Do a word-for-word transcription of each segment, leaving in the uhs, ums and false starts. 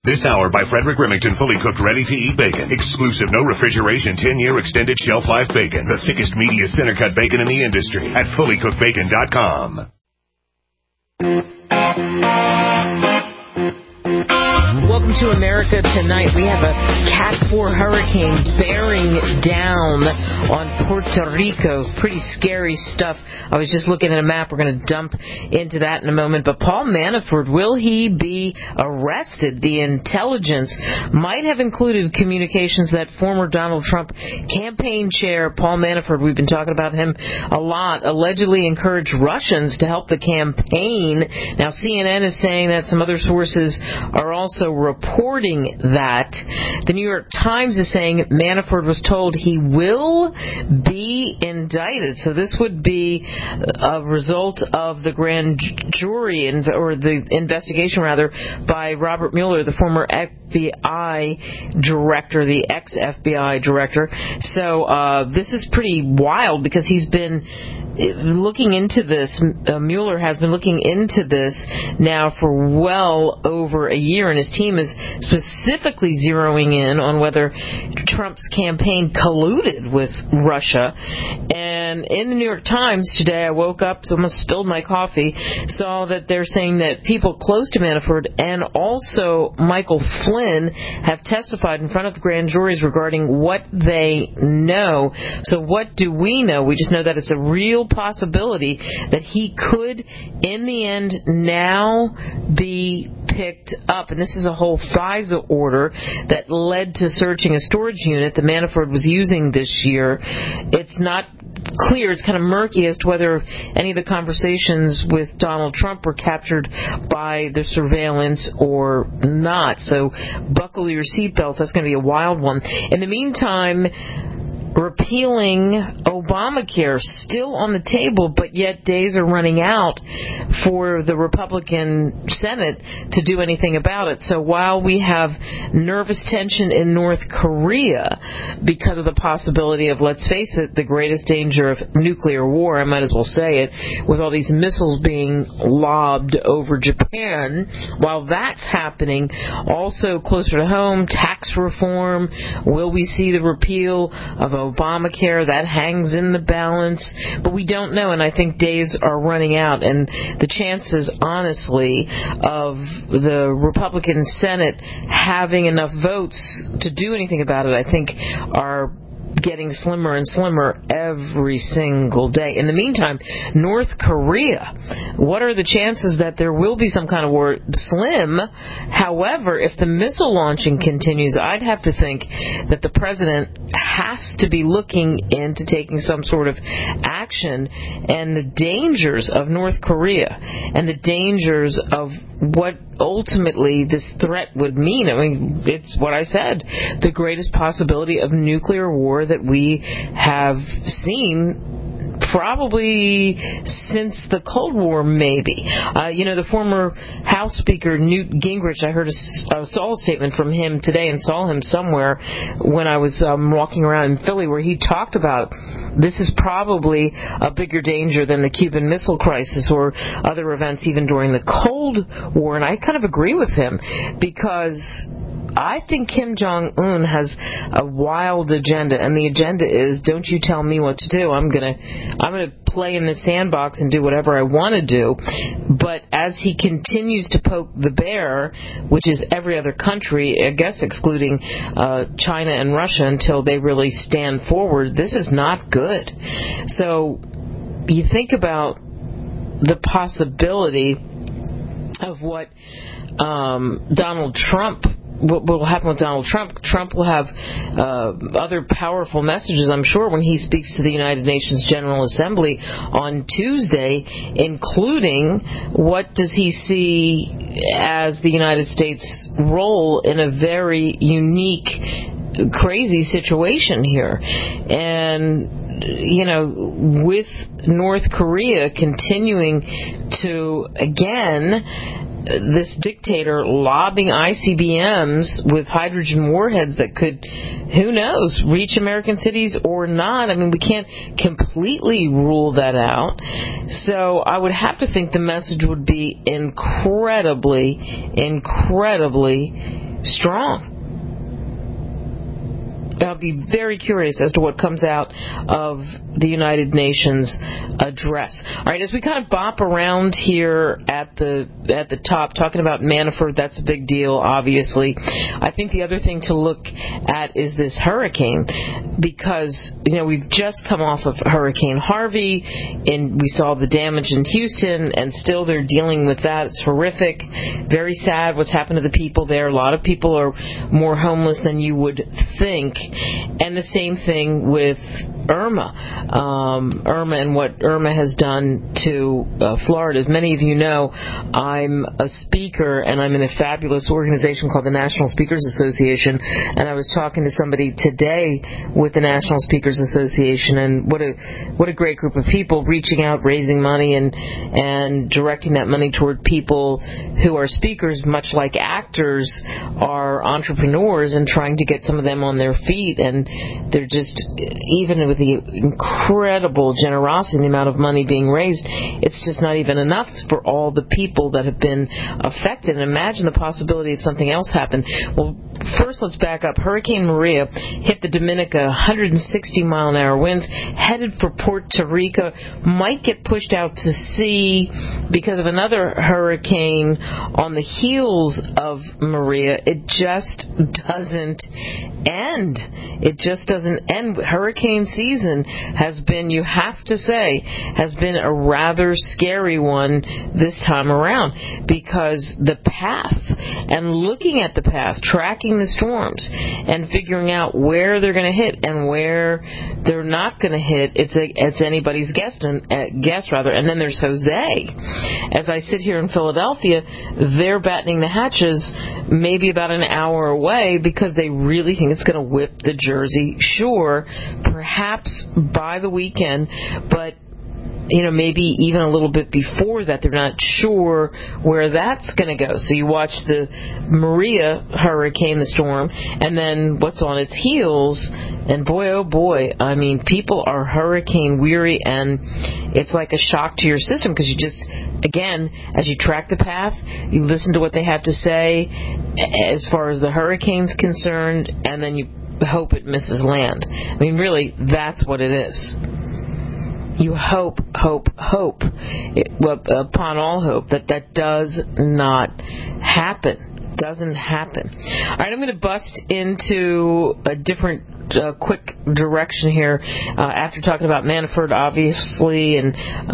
This hour by Frederick Remington, fully cooked, ready-to-eat bacon. Exclusive, no refrigeration, ten-year extended shelf life bacon. The thickest, meatiest, center-cut bacon in the industry at fully cooked bacon dot com. Welcome to America Tonight. We have a Cat four hurricane bearing down on Puerto Rico. Pretty scary stuff. I was just looking at a map. We're going to dump into that in a moment. But Paul Manafort, will he be arrested? The intelligence might have included communications that former Donald Trump campaign chair Paul Manafort, we've been talking about him a lot, allegedly encouraged Russians to help the campaign. Now, C N N is saying that some other sources are also reporting that. The New York Times is saying Manafort was told he will be indicted. So this would be a result of the grand jury, or the investigation rather, by Robert Mueller, the former F B I director, the ex-F B I director. So uh, this is pretty wild because he's been looking into this. Uh, Mueller has been looking into this now for well over a year, and his team is specifically zeroing in on whether Trump's campaign colluded with Russia. And in the New York Times today, I woke up, so almost spilled my coffee, saw that they're saying that people close to Manafort and also Michael Flynn have testified in front of the grand juries regarding what they know. So what do we know? We just know that it's a real possibility that he could, in the end, now be picked up. And this is a whole FISA order that led to searching a storage unit that Manafort was using this year. It's not clear, it's kind of murky as to whether any of the conversations with Donald Trump were captured by the surveillance or not. So buckle your seatbelts. That's going to be a wild one. In the meantime, repealing Obamacare still on the table, but yet days are running out for the Republican Senate to do anything about it. So while we have nervous tension in North Korea because of the possibility of, let's face it, the greatest danger of nuclear war, I might as well say it, with all these missiles being lobbed over Japan, while that's happening, also closer to home, tax reform, will we see the repeal of Obamacare? That hangs in the balance, but we don't know, and I think days are running out, and the chances, honestly, of the Republican Senate having enough votes to do anything about it, I think, are getting slimmer and slimmer every single day. In the meantime, North Korea, what are the chances that there will be some kind of war? Slim. However, if the missile launching continues, I'd have to think that the president has to be looking into taking some sort of action, and the dangers of North Korea and the dangers of what ultimately this threat would mean. I mean, it's what I said, the greatest possibility of nuclear war that we have seen probably since the Cold War, maybe. Uh, you know, the former House Speaker Newt Gingrich, I heard a, I saw a statement from him today and saw him somewhere when I was um, walking around in Philly, where he talked about this is probably a bigger danger than the Cuban Missile Crisis or other events even during the Cold War. And I kind of agree with him, because I think Kim Jong-un has a wild agenda, and the agenda is, don't you tell me what to do. I'm gonna, I'm gonna play in the sandbox and do whatever I want to do. But as he continues to poke the bear, which is every other country, I guess excluding uh, China and Russia, until they really stand forward, this is not good. So you think about the possibility of what um, Donald Trump what will happen with Donald Trump. Trump will have uh, other powerful messages, I'm sure, when he speaks to the United Nations General Assembly on Tuesday, including what does he see as the United States' role in a very unique, crazy situation here. And, you know, with North Korea continuing to, again, this dictator lobbing I C B Ms with hydrogen warheads that could, who knows, reach American cities or not. I mean, we can't completely rule that out. So I would have to think the message would be incredibly, incredibly strong. I'll be very curious as to what comes out of the United Nations address. All right, as we kind of bop around here at the at the top, talking about Manafort, that's a big deal, obviously. I think the other thing to look at is this hurricane, because, you know, we've just come off of Hurricane Harvey, and we saw the damage in Houston, and still they're dealing with that. It's horrific. Very sad what's happened to the people there. A lot of people are more homeless than you would think. And the same thing with Irma. Um, Irma and what Irma has done to uh, Florida. As many of you know, I'm a speaker, and I'm in a fabulous organization called the National Speakers Association, and I was talking to somebody today with the National Speakers Association, and what a what a great group of people reaching out, raising money, and and directing that money toward people who are speakers, much like actors are entrepreneurs, and trying to get some of them on their feet. And they're just, even with the incredible generosity and the amount of money being raised, it's just not even enough for all the people that have been affected. And imagine the possibility of something else happen. Well, first let's back up. Hurricane Maria hit the Dominica, one hundred sixty mile an hour winds, headed for Puerto Rico, might get pushed out to sea because of another hurricane on the heels of Maria. It just doesn't end. It just doesn't end. Hurricane season has been, you have to say, has been a rather scary one this time around, because the path, and looking at the path, tracking the storms, and figuring out where they're going to hit and where they're not going to hit, it's a, it's anybody's guess, uh, guess rather. And then there's Jose. As I sit here in Philadelphia, they're battening the hatches maybe about an hour away, because they really think it's going to whip the Jersey Shore, perhaps by the weekend, but you know, maybe even a little bit before that. They're not sure where that's going to go. So you watch the Maria hurricane, the storm, and then what's on its heels, and boy, oh boy, I mean, people are hurricane weary, and it's like a shock to your system, because you just, again, as you track the path, you listen to what they have to say as far as the hurricane's concerned, and then you hope it misses land. I mean, really, that's what it is. You hope, hope, hope, it, well, upon all hope, that that does not happen. Doesn't happen. All right, I'm going to bust into a different uh, quick direction here uh, after talking about Manafort, obviously, and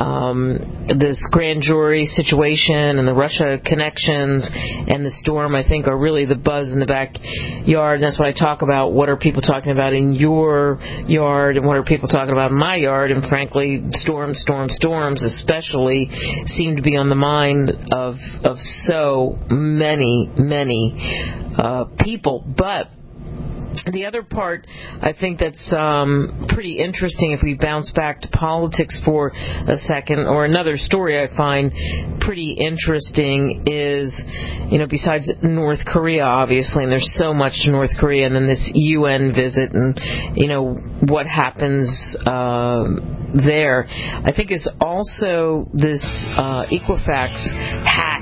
um, this grand jury situation and the Russia connections and the storm, I think, are really the buzz in the backyard. And that's what I talk about. What are people talking about in your yard, and what are people talking about in my yard? And frankly, storms, storms, storms especially seem to be on the mind of of so many, many uh, people. But the other part, I think, that's um, pretty interesting, if we bounce back to politics for a second, or another story I find pretty interesting is, you know, besides North Korea, obviously, and there's so much to North Korea, and then this U N visit, and, you know, what happens uh, there, I think is also this uh, Equifax hack.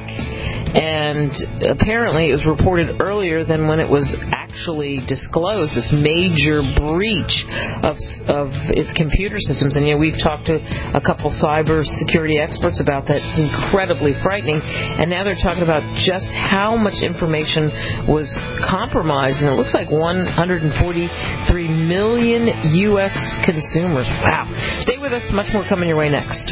And apparently it was reported earlier than when it was actually disclosed, this major breach of of its computer systems. And, you know, we've talked to a couple cyber security experts about that. It's incredibly frightening. And now they're talking about just how much information was compromised. And it looks like one hundred forty-three million U S consumers. Wow. Stay with us. Much more coming your way next.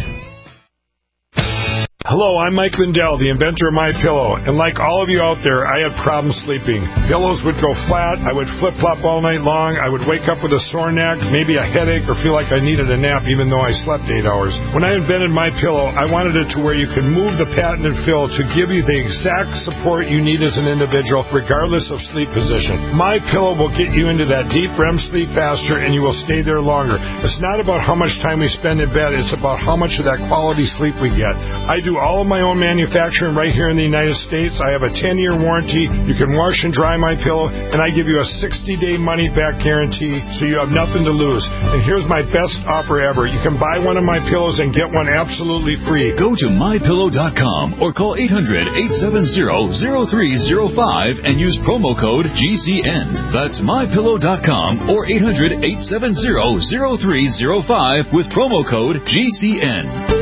Hello, I'm Mike Lindell, the inventor of MyPillow, and like all of you out there, I had problems sleeping. Pillows would go flat, I would flip-flop all night long, I would wake up with a sore neck, maybe a headache, or feel like I needed a nap even though I slept eight hours. When I invented MyPillow, I wanted it to where you could move the patented fill to give you the exact support you need as an individual, regardless of sleep position. MyPillow will get you into that deep R E M sleep faster, and you will stay there longer. It's not about how much time we spend in bed, it's about how much of that quality sleep we get. I do all of my own manufacturing right here in the United States. I have a ten-year warranty. You can wash and dry my pillow, and I give you a sixty-day money-back guarantee, so you have nothing to lose. And here's my best offer ever. You can buy one of my pillows and get one absolutely free. Go to my pillow dot com or call eight hundred, eight seven zero, zero three zero five and use promo code G C N. That's my pillow dot com or eight hundred, eight seven zero, zero three zero five with promo code G C N.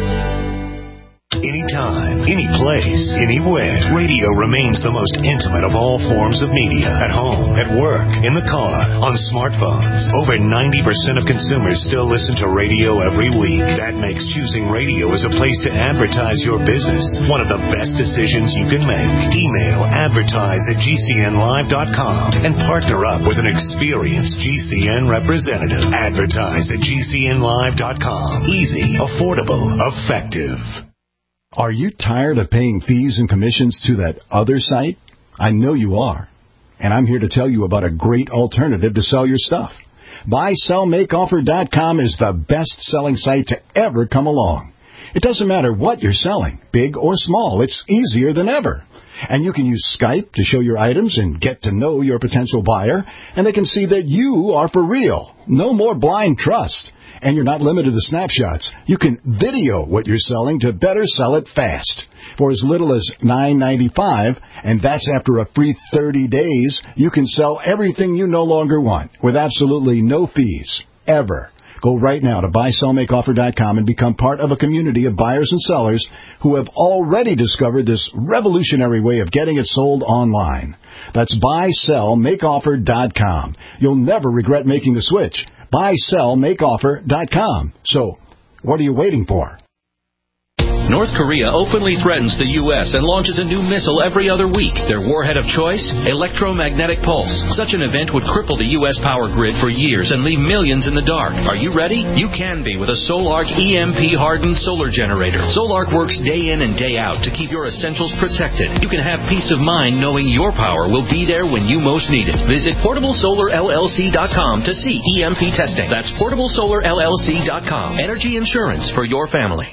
Anytime, any place, anywhere, radio remains the most intimate of all forms of media. At home, at work, in the car, on smartphones. Over ninety percent of consumers still listen to radio every week. That makes choosing radio as a place to advertise your business one of the best decisions you can make. Email advertise at G C N live dot com and partner up with an experienced G C N representative. Advertise at G C N live dot com. Easy, affordable, effective. Are you tired of paying fees and commissions to that other site? I know you are. And I'm here to tell you about a great alternative to sell your stuff. buy sell make offer dot com is the best-selling site to ever come along. It doesn't matter what you're selling, big or small. It's easier than ever. And you can use Skype to show your items and get to know your potential buyer, and they can see that you are for real. No more blind trust. And you're not limited to snapshots. You can video what you're selling to better sell it fast. For as little as nine ninety-five, and that's after a free thirty days, you can sell everything you no longer want with absolutely no fees, ever. Go right now to buy sell make offer dot com and become part of a community of buyers and sellers who have already discovered this revolutionary way of getting it sold online. That's buy sell make offer dot com. You'll never regret making the switch. buy sell make offer dot com. So, what are you waiting for? North Korea openly threatens the U S and launches a new missile every other week. Their warhead of choice? Electromagnetic pulse. Such an event would cripple the U S power grid for years and leave millions in the dark. Are you ready? You can be with a Solarc E M P-hardened solar generator. Solarc works day in and day out to keep your essentials protected. You can have peace of mind knowing your power will be there when you most need it. Visit portable solar L L C dot com to see E M P testing. That's portable solar L L C dot com. Energy insurance for your family.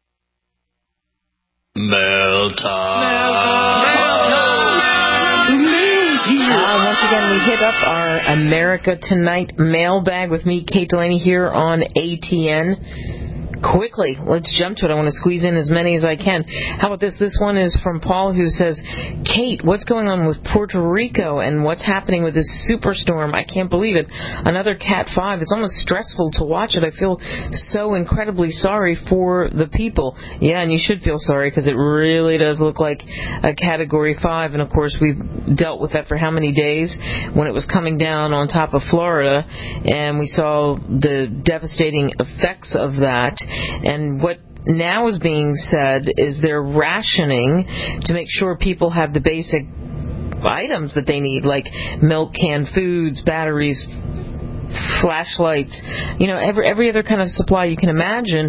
Mail time. Uh, once again, we hit up our America Tonight mailbag with me, Kate Delaney, here on A T N. Quickly, let's jump to it. I want to squeeze in as many as I can. How about this? This one is from Paul, who says, Kate, what's going on with Puerto Rico and what's happening with this superstorm? I can't believe it. Another Cat five. It's almost stressful to watch it. I feel so incredibly sorry for the people. Yeah, and you should feel sorry because it really does look like a Category five. And, of course, we've dealt with that for how many days when it was coming down on top of Florida, and we saw the devastating effects of that. And what now is being said is they're rationing to make sure people have the basic items that they need, like milk, canned foods, batteries, flashlights, you know, every every other kind of supply you can imagine.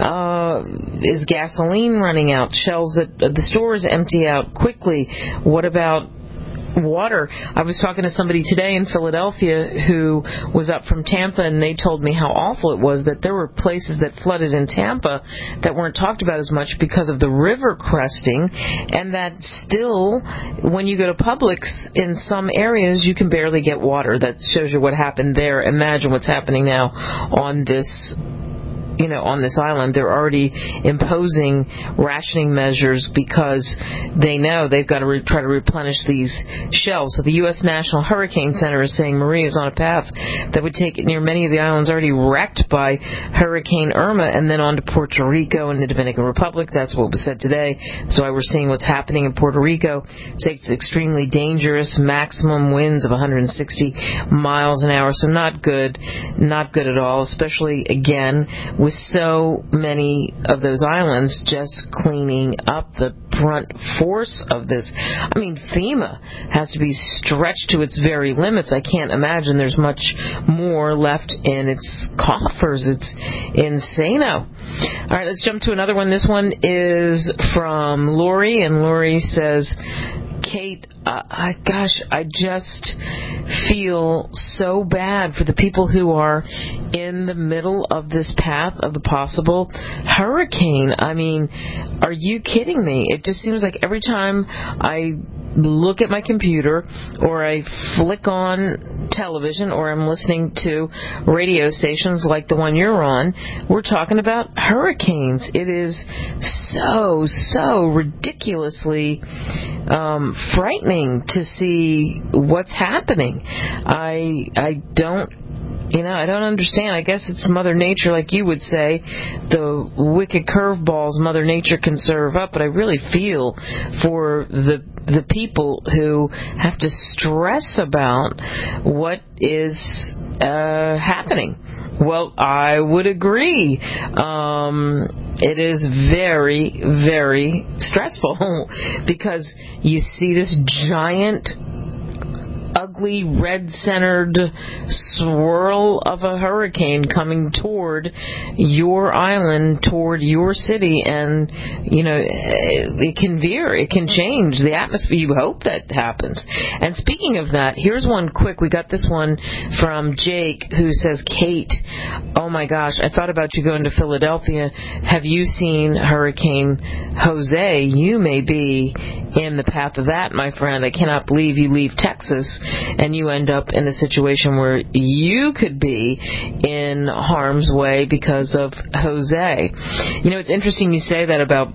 Uh, is gasoline running out? Shelves at the stores empty out quickly. What about water? I was talking to somebody today in Philadelphia who was up from Tampa, and they told me how awful it was that there were places that flooded in Tampa that weren't talked about as much because of the river cresting, and that still, when you go to Publix in some areas, you can barely get water. That shows you what happened there. Imagine what's happening now on this you know, on this island. They're already imposing rationing measures because they know they've got to re- try to replenish these shelves. So the U S National Hurricane Center is saying Maria is on a path that would take it near many of the islands already wrecked by Hurricane Irma and then on to Puerto Rico and the Dominican Republic. That's what was said today. So we're seeing what's happening in Puerto Rico. It's extremely dangerous, maximum winds of one hundred sixty miles an hour. So not good, not good at all, especially, again, with so many of those islands just cleaning up the brunt force of this. I mean, FEMA has to be stretched to its very limits. I can't imagine there's much more left in its coffers. It's insano. All right, let's jump to another one. This one is from Lori, and Lori says, Kate, uh, I, gosh, I just feel so bad for the people who are in the middle of this path of the possible hurricane. I mean, are you kidding me? It just seems like every time I look at my computer or I flick on television or I'm listening to radio stations like the one you're on, we're talking about hurricanes. It is so, so ridiculously um, frightening to see what's happening. I I don't You know, I don't understand. I guess it's Mother Nature, like you would say, the wicked curveballs Mother Nature can serve up. But I really feel for the the people who have to stress about what is uh, happening. Well, I would agree. Um, it is very, very stressful because you see this giant, ugly, red-centered swirl of a hurricane coming toward your island, toward your city, and, you know, it can veer, it can change the atmosphere. You hope that happens. And speaking of that, here's one quick. We got this one from Jake, who says, Kate, oh my gosh, I thought about you going to Philadelphia. Have you seen Hurricane Jose? You may be in the path of that, my friend. I cannot believe you leave Texas and you end up in a situation where you could be in harm's way because of Jose. You know, it's interesting you say that about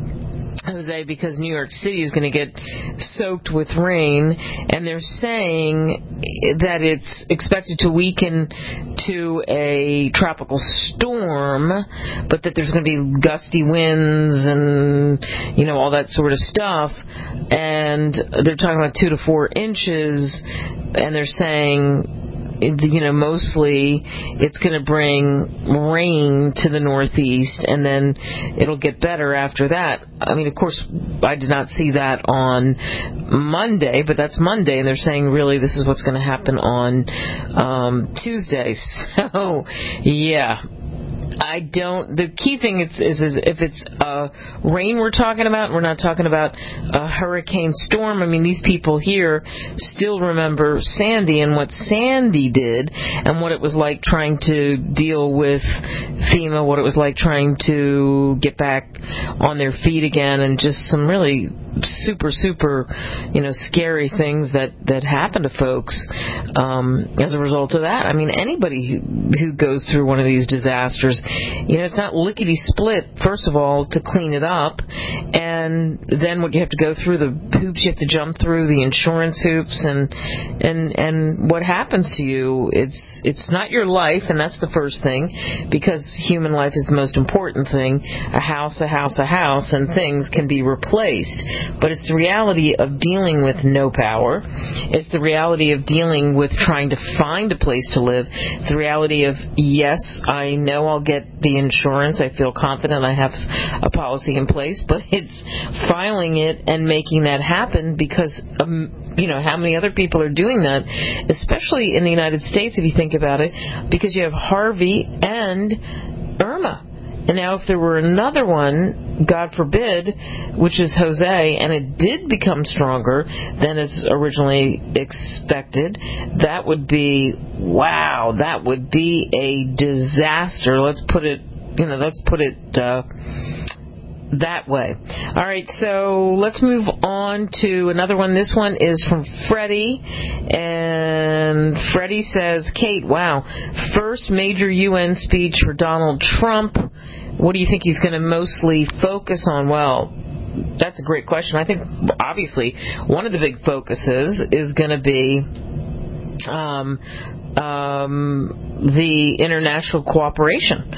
Jose, because New York City is going to get soaked with rain, and they're saying that it's expected to weaken to a tropical storm, but that there's going to be gusty winds and, you know, all that sort of stuff. And they're talking about two to four inches, and they're saying, you know, mostly it's going to bring rain to the northeast, and then it'll get better after that. I mean, of course, I did not see that on Monday, but that's Monday, and they're saying really this is what's going to happen on um, Tuesday. So, yeah. I don't, the key thing is, is, is if it's uh, rain we're talking about, we're not talking about a hurricane storm. I mean, these people here still remember Sandy and what Sandy did and what it was like trying to deal with FEMA, what it was like trying to get back on their feet again, and just some really super, super, you know, scary things that, that happen to folks um, as a result of that. I mean, anybody who, who goes through one of these disasters, you know, it's not lickety-split, first of all, to clean it up, and then what you have to go through, the hoops you have to jump through, the insurance hoops, and and and what happens to you, it's it's not your life, and that's the first thing, because human life is the most important thing. A house, a house, a house, and things can be replaced. But it's the reality of dealing with no power. It's the reality of dealing with trying to find a place to live. It's the reality of, yes, I know I'll get the insurance. I feel confident I have a policy in place, but it's filing it and making that happen because, um, you know, how many other people are doing that, especially in the United States, if you think about it, because you have Harvey and Irma. And now if there were another one, God forbid, which is Jose, and it did become stronger than is originally expected, that would be, wow, that would be a disaster. Let's put it, you know, let's put it uh, that way. All right, so let's move on to another one. This one is from Freddie, and Freddie says, Kate, wow, first major U N speech for Donald Trump. What do you think he's going to mostly focus on? Well, that's a great question. I think, obviously, one of the big focuses is going to be um, um, the international cooperation.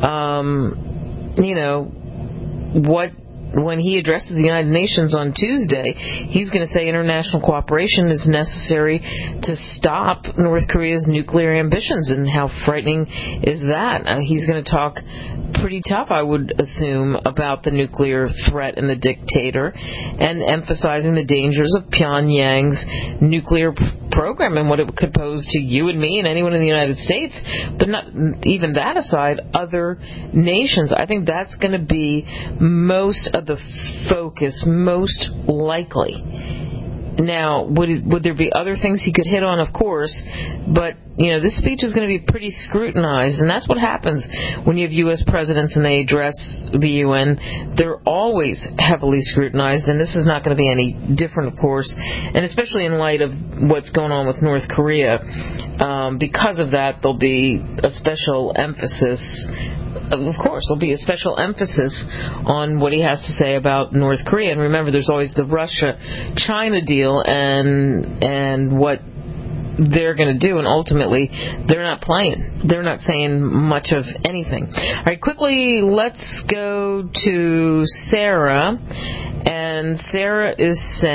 Um, you know, what... When he addresses the United Nations on Tuesday, he's going to say international cooperation is necessary to stop North Korea's nuclear ambitions, and how frightening is that? Uh, he's going to talk pretty tough, I would assume, about the nuclear threat and the dictator, and emphasizing the dangers of Pyongyang's nuclear program and what it could pose to you and me and anyone in the United States. But not even that aside, other nations. I think that's going to be most of the focus, most likely. Now, would it, would there be other things he could hit on? Of course, but you know, this speech is going to be pretty scrutinized, and that's what happens when you have U S presidents and they address the U N. They're always heavily scrutinized, and this is not going to be any different, of course, and especially in light of what's going on with North Korea. Um, because of that, there'll be a special emphasis. Of course, there'll be a special emphasis on what he has to say about North Korea. And remember, there's always the Russia-China deal and and what they're going to do, and ultimately, they're not playing. They're not saying much of anything. All right, quickly, let's go to Sarah. And Sarah is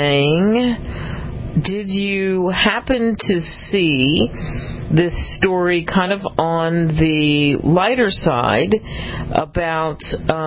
saying, did you happen to see this story kind of on the lighter side about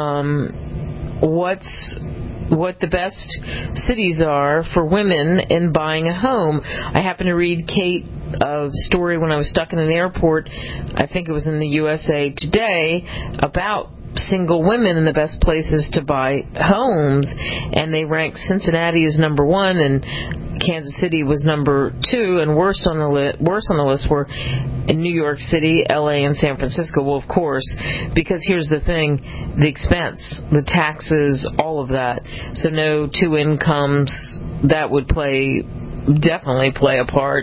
um, what's what the best cities are for women in buying a home? I happened to read Kate a story when I was stuck in an airport. I think it was in the U S A Today about single women in the best places to buy homes, and they ranked Cincinnati as number one, and Kansas City was number two, and worst on the li- worst on the list were in New York City, L A, and San Francisco. Well, of course, because here's the thing: the expense, the taxes, all of that. So no two incomes, that would play definitely play a part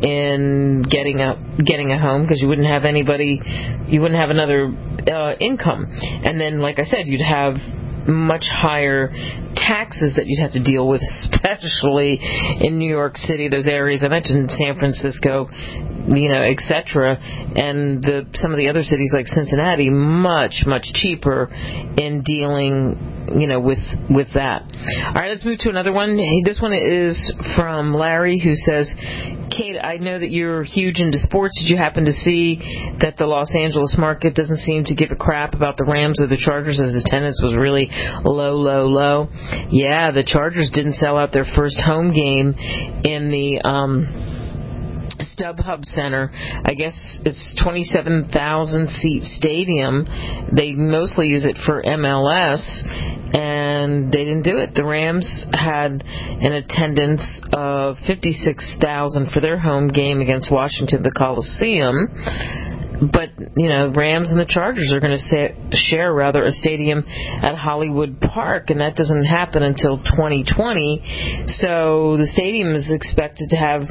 in getting a getting a home, because you wouldn't have anybody, you wouldn't have another uh, income, and then, like I said, you'd have much higher taxes that you'd have to deal with, especially in New York City, those areas I mentioned, San Francisco, you know, et cetera, and the, some of the other cities like Cincinnati, much, much cheaper in dealing, you know, with with that. All right, let's move to another one. This one is from Larry, who says, Kate, I know that you're huge into sports. Did you happen to see that the Los Angeles market doesn't seem to give a crap about the Rams or the Chargers, as attendance was really low, low, low? Yeah, the Chargers didn't sell out their first home game in the um StubHub Center. I guess it's twenty-seven thousand seat stadium. They mostly use it for M L S, and they didn't do it. The Rams had an attendance of fifty-six thousand for their home game against Washington, the Coliseum. But, you know, Rams and the Chargers are going to share, rather, a stadium at Hollywood Park, and that doesn't happen until twenty twenty. So the stadium is expected to have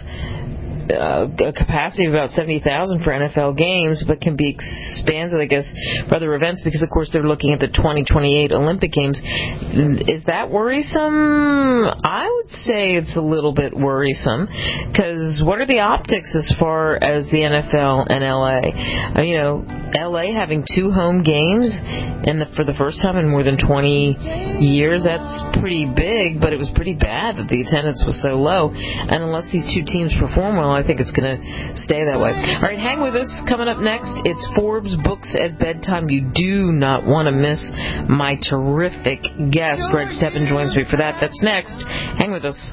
Uh, a capacity of about seventy thousand for N F L games, but can be expanded, I guess, for other events, because, of course, they're looking at the twenty twenty-eight Olympic Games. Is that worrisome? I would say it's a little bit worrisome, because what are the optics as far as the N F L and L A? Uh, you know, L A having two home games and the, for the first time in more than twenty years, that's pretty big, but it was pretty bad that the attendance was so low. And unless these two teams perform well, I think it's going to stay that way. All right, hang with us. Coming up next, it's Forbes Books at Bedtime. You do not want to miss my terrific guest. Greg Steppen joins me for that. That's next. Hang with us.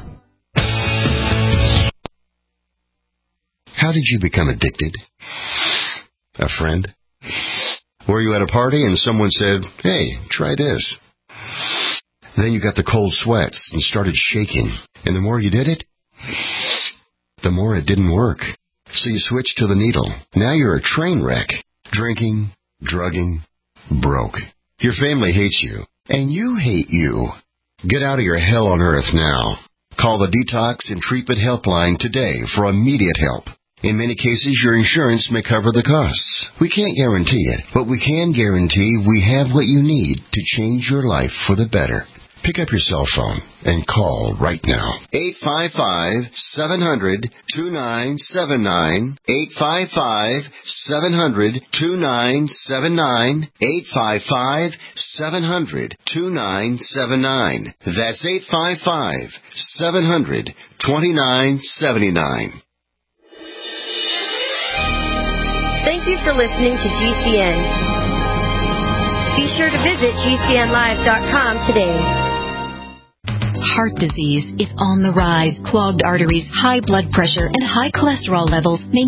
How did you become addicted? A friend? Were you at a party and someone said, hey, try this? Then you got the cold sweats and started shaking. And the more you did it, the more it didn't work. So you switched to the needle. Now you're a train wreck. Drinking, drugging, broke. Your family hates you, and you hate you. Get out of your hell on earth now. Call the Detox and Treatment Helpline today for immediate help. In many cases, your insurance may cover the costs. We can't guarantee it, but we can guarantee we have what you need to change your life for the better. Pick up your cell phone and call right now. eight five five, seven hundred, two nine seven nine. eight five five, seven hundred, two nine seven nine. eight five five, seven hundred, two nine seven nine. That's eight five five, seven hundred, two nine seven nine. Thank you for listening to G C N. Be sure to visit G C N live dot com today. Heart disease is on the rise. Clogged arteries, high blood pressure, and high cholesterol levels may not be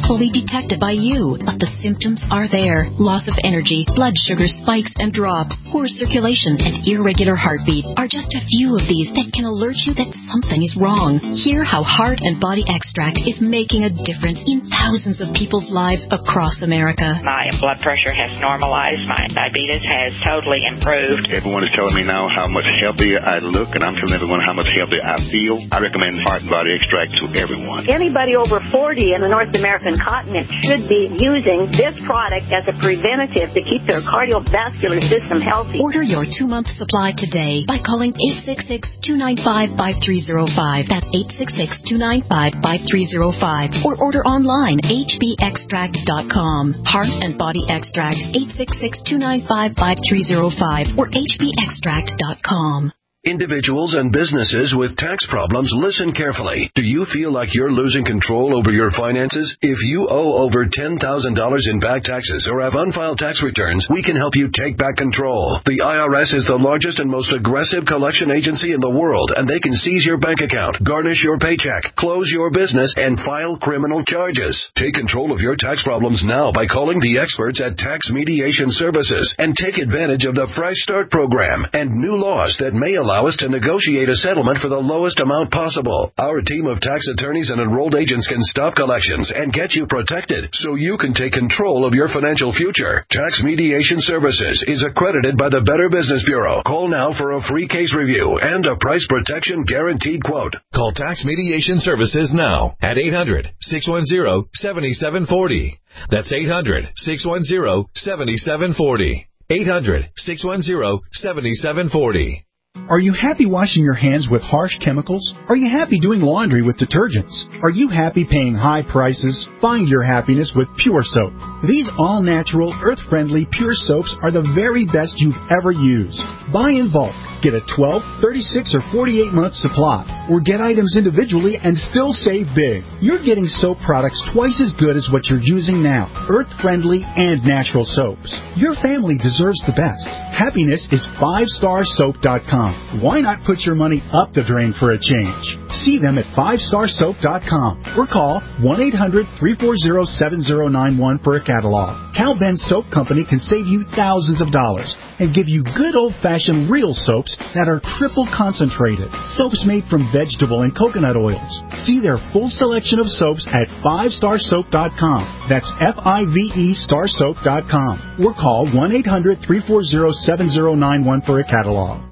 fully detected by you, but the symptoms are there. Loss of energy, blood sugar spikes and drops, poor circulation, and irregular heartbeat are just a few of these that can alert you that something is wrong. Hear how Heart and Body Extract is making a difference in thousands of people's lives across America. My blood pressure has normalized. My diabetes has totally improved. Everyone is telling me now how much healthier I look, and I'm telling everyone how much healthier I feel. I recommend Heart and Body Extract to everyone. Anybody over forty in the North American continent should be using this product as a preventative to keep their cardiovascular system healthy. Order your two-month supply today by calling eight six six, two nine five, five three zero five. That's eight six six, two nine five, five three zero five. Or order online, h b extract dot com. Heart and Body Extract, eight six six, two nine five, five three zero five or h b extract dot com. Individuals and businesses with tax problems, listen carefully. Do you feel like you're losing control over your finances? If you owe over ten thousand dollars in back taxes or have unfiled tax returns, we can help you take back control. The I R S is the largest and most aggressive collection agency in the world, and they can seize your bank account, garnish your paycheck, close your business, and file criminal charges. Take control of your tax problems now by calling the experts at Tax Mediation Services and take advantage of the Fresh Start program and new laws that may allow Allow us to negotiate a settlement for the lowest amount possible. Our team of tax attorneys and enrolled agents can stop collections and get you protected so you can take control of your financial future. Tax Mediation Services is accredited by the Better Business Bureau. Call now for a free case review and a price protection guaranteed quote. Call Tax Mediation Services now at eight hundred, six one zero, seven seven four zero. That's eight hundred, six one zero, seven seven four zero. eight hundred, six one zero, seven seven four zero. Are you happy washing your hands with harsh chemicals? Are you happy doing laundry with detergents? Are you happy paying high prices? Find your happiness with Pure Soap. These all-natural, earth-friendly Pure Soaps are the very best you've ever used. Buy in bulk. Get a twelve, thirty-six, or forty-eight month supply, or get items individually and still save big. You're getting soap products twice as good as what you're using now. Earth-friendly and natural soaps. Your family deserves the best. Happiness is five star soap dot com. Why not put your money up the drain for a change? See them at five star soap dot com or call one eight hundred, three four zero, seven zero nine one for a catalog. Cal Ben Soap Company can save you thousands of dollars and give you good old-fashioned real soaps that are triple concentrated. Soaps made from vegetable and coconut oils. See their full selection of soaps at five star soap dot com. That's F I V E star soap dot com. Or call one eight hundred, three four zero, seven zero nine one for a catalog.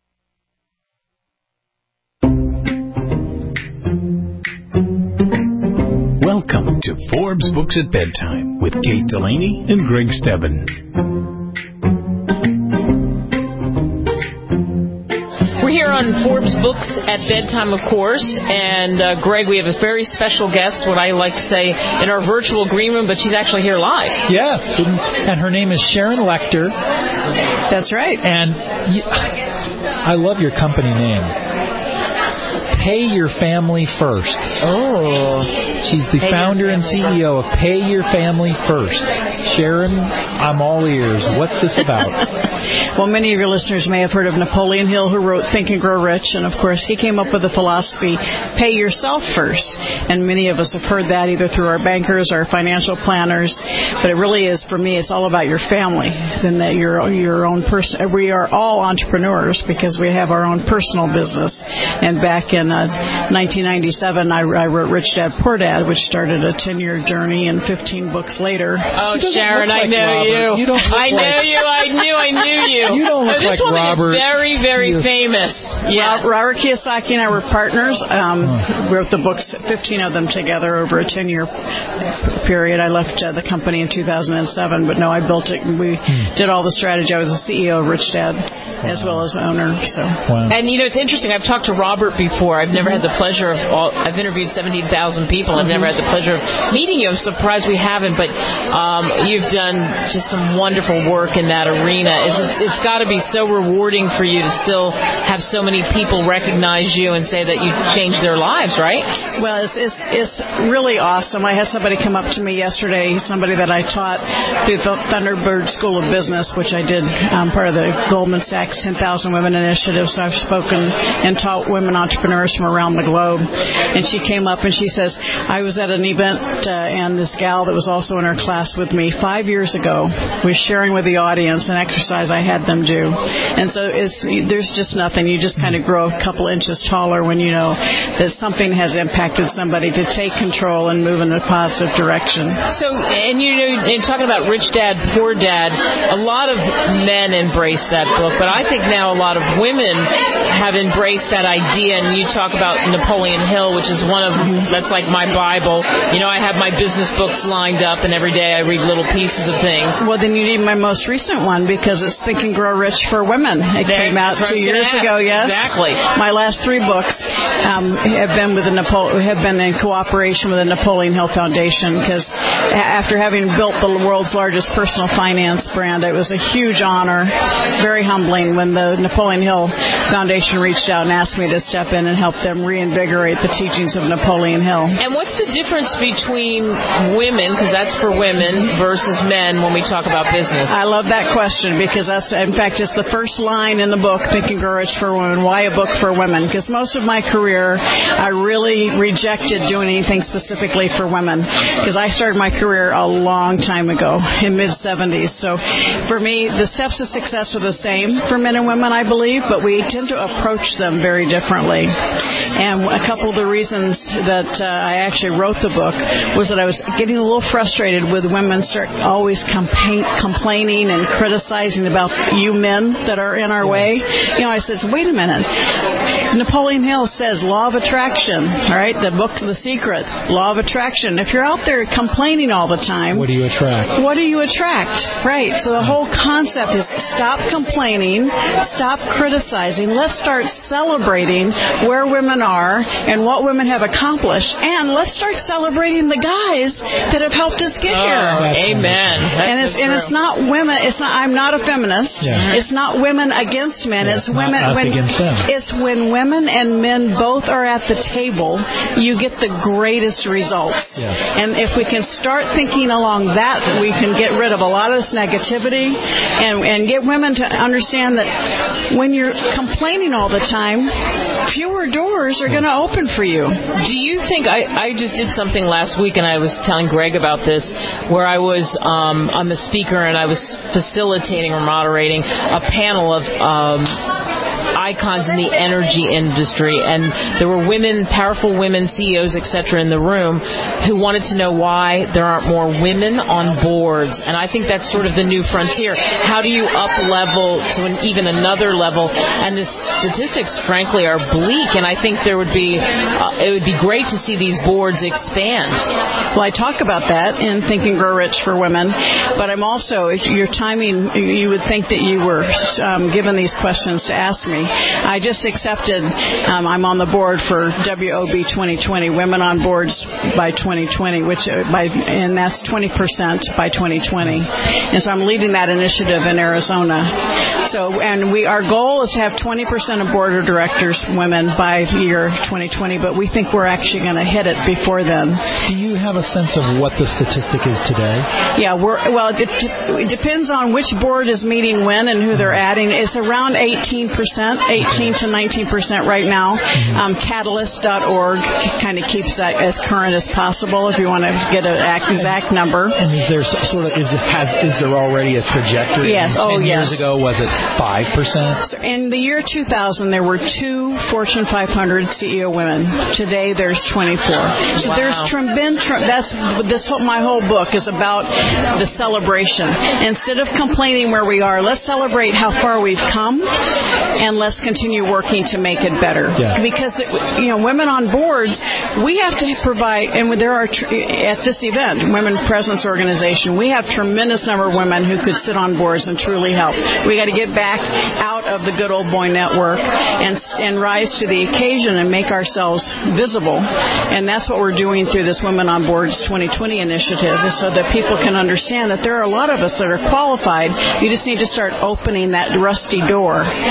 Welcome to Forbes Books at Bedtime with Kate Delaney and Greg Stebbin. We're here on Forbes Books at Bedtime, of course, and uh, Greg, we have a very special guest, what I like to say, in our virtual green room, but she's actually here live. Yes, and, and her name is Sharon Lechter. That's right. And you, I love your company name. Pay Your Family First. Oh. She's the Pay founder and C E O of Pay Your Family First. Sharon, I'm all ears. What's this about? Well, many of your listeners may have heard of Napoleon Hill, who wrote Think and Grow Rich, and of course he came up with the philosophy, pay yourself first. And many of us have heard that either through our bankers, our financial planners, but it really is, for me, it's all about your family, than that your your own person. We are all entrepreneurs because we have our own personal business. And back in uh, nineteen ninety-seven, I, I wrote Rich Dad Poor Dad, which started a ten-year journey, and fifteen books later. Oh, Sharon, I like know Robert. you. you don't I know like... you. I knew. I knew you. You don't look oh, this like woman Robert. Is very, very is... famous. Yeah. Robert Kiyosaki and I were partners. Um, oh. Wrote the books, fifteen of them together over a ten-year period. I left uh, the company in two thousand seven, but no, I built it. And we hmm. did all the strategy. I was the C E O of Rich Dad, wow. as well as owner. So. Wow. And you know, it's interesting. I've talked to Robert before. I've never had the pleasure of. All, I've interviewed seventeen thousand people. I've never had the pleasure of meeting you. I'm surprised we haven't, but um, you've done just some wonderful work in that arena. It's, it's, it's got to be so rewarding for you to still have so many people recognize you and say that you changed their lives, right? Well, it's, it's, it's really awesome. I had somebody come up to me yesterday, somebody that I taught through the Thunderbird School of Business, which I did um, part of the Goldman Sachs Next ten thousand Women Initiative. So I've spoken and taught women entrepreneurs from around the globe. And she came up and she says, I was at an event uh, and this gal that was also in her class with me five years ago was sharing with the audience an exercise I had them do. And so it's, there's just nothing. You just kind of grow a couple inches taller when you know that something has impacted somebody to take control and move in a positive direction. So, and you know, in talking about Rich Dad, Poor Dad, a lot of men embrace that book, but I think now a lot of women have embraced that idea. And you talk about Napoleon Hill, which is one of, that's like my Bible. You know, I have my business books lined up, and every day I read little pieces of things. Well, then you need my most recent one, because it's Think and Grow Rich for Women. It There, came out two years ask. ago, yes. Exactly. My last three books um, have been with the Napo- have been in cooperation with the Napoleon Hill Foundation, because after having built the world's largest personal finance brand, it was a huge honor, very humbling, when the Napoleon Hill Foundation reached out and asked me to step in and help them reinvigorate the teachings of Napoleon Hill. And what's the difference between women, because that's for women, versus men when we talk about business? I love that question, because that's, in fact, it's the first line in the book, Think and Grow Rich for Women. Why a book for women? Because most of my career, I really rejected doing anything specifically for women, because I started my career a long time ago, in mid seventies. So for me, the steps of success are the same for men and women, I believe, but we tend to approach them very differently. And a couple of the reasons that uh, I actually wrote the book was that I was getting a little frustrated with women start always compa- complaining and criticizing about you men that are in our way. You know, I said, wait a minute. Napoleon Hill says law of attraction, all right? The book The Secret, law of attraction. If you're out there complaining all the time, what do you attract? What do you attract? Right. So the whole concept is stop complaining, stop criticizing. Let's start celebrating where women are and what women have accomplished, and let's start celebrating the guys that have helped us get oh, here. Amen. That's and it's so and it's not women. It's not. I'm not a feminist. Yeah. It's not women against men. Yeah, it's women us when against them. it's when women and men both are at the table, you get the greatest results. Yes. And if we can start thinking along that, we can get rid of a lot of this negativity and, and get women to understand that when you're complaining all the time, fewer doors are going to open for you. Do you think, I, I just did something last week, and I was telling Greg about this, where I was, um, I'm the speaker, and I was facilitating or moderating a panel of um, icons in the energy industry, and there were women, powerful women, C E Os, et cetera, in the room who wanted to know why there aren't more women on boards. And I think that's sort of the new frontier. How do you up level to an even another level? And the statistics, frankly, are bleak. And I think there would be uh, it would be great to see these boards expand. Well, I talk about that in Think and Grow Rich for Women, but I'm also, your timing, you would think that you were um, given these questions to ask me. I just accepted, um, I'm on the board for W O B twenty twenty, Women on Boards by twenty twenty, which uh, by and that's twenty percent by twenty twenty. And so I'm leading that initiative in Arizona. So, and we, our goal is to have twenty percent of board of directors women by the year twenty twenty, but we think we're actually going to hit it before then. Do you have a sense of what the statistic is today? Yeah, we're, well, it, it depends on which board is meeting when and who they're adding. It's around eighteen percent, eighteen to nineteen percent right now. Um, Catalyst dot org kind of keeps that as current as possible if you want to get an exact number. And is there sort of is it, has is there already a trajectory? Yes. Ten Oh, years yes. ago, was it five percent? So in the year two thousand, there were two Fortune five hundred C E O women. Today, there's twenty-four. So Wow. there's tr- been tr- that's this whole, my whole book is about the celebration. Instead of complaining where we are, let's celebrate how far we've come, and let's continue working to make it better. Yeah. Because it, you know, women on boards, we have to provide, and there are tr- at this event, Women Presence Organization, we have tremendous number of women who could sit on boards and truly help. We got to get back out of the good old boy network and and rise to the occasion and make ourselves visible. And that's what we're doing through this Women on Boards twenty twenty initiative, is so that people can understand that there are a lot of us that are qualified. You just need to start opening that rusty door, the